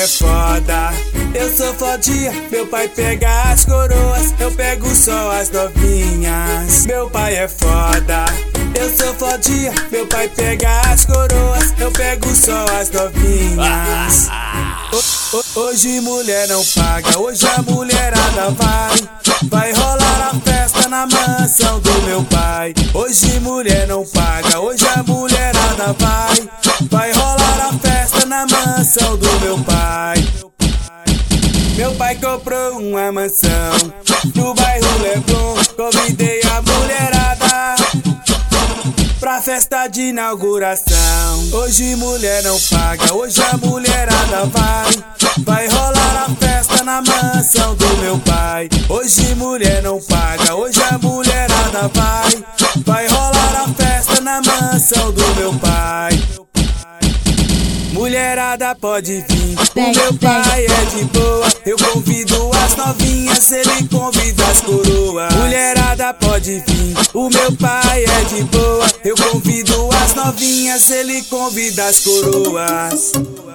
é foda, eu sou fodinha. Meu pai pega as coroas, eu pego só as novinhas. Meu pai é foda, eu sou fodinha. Meu pai pega as coroas, eu pego só as novinhas. Hoje mulher não paga, hoje a mulherada vai rolar a festa na mansão do meu pai. Hoje mulher não paga, hoje a mulherada vai rolar a festa na mansão do meu pai. Meu pai comprou uma mansão no bairro Leblon. Convidei a mulherada pra festa de inauguração. Hoje mulher não paga, hoje a mulherada vai rolar a festa na mansão do meu pai. Hoje mulher não paga, hoje a mulherada vai rolar a festa na mansão do meu pai. Mulherada pode vir, o meu pai é de boa. Eu convido as novinhas, ele convida as coroas. Mulherada pode vir, o meu pai é de boa. Eu convido as novinhas, ele convida as coroas.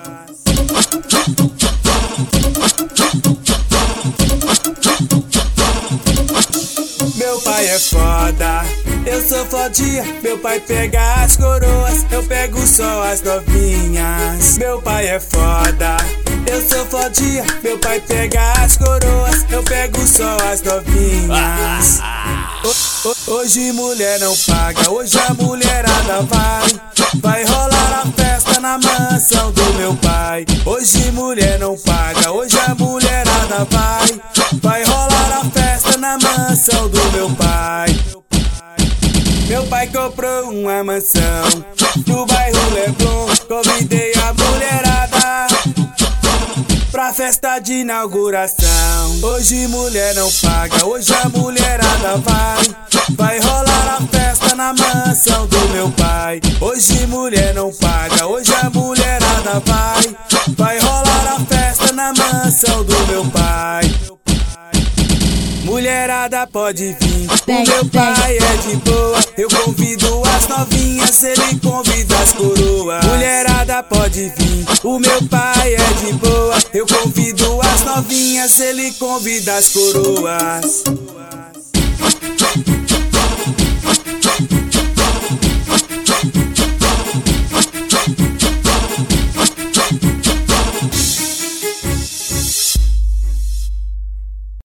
Meu pai é foda, eu sou fodinha. Meu pai pega as coroas, eu pego só as novinhas. Meu pai é foda, eu sou fodinha. Meu pai pega as coroas, eu pego só as novinhas. Hoje mulher não paga, hoje a mulherada vai rolar a festa na mansão do meu pai. Hoje mulher não paga, hoje a mulherada vai rolar a festa na mansão do meu pai. Meu pai comprou uma mansão no bairro Leblon. Convidei a mulherada pra festa de inauguração. Hoje mulher não paga, hoje a mulherada vai rolar a festa na mansão do meu pai. Hoje mulher não paga, hoje a mulherada vai rolar a festa na mansão do meu pai. Mulherada pode vir, o meu pai é de boa. Eu convido as novinhas, ele convida as coroas. Mulherada pode vir, o meu pai é de boa. Eu convido as novinhas, ele convida as coroas.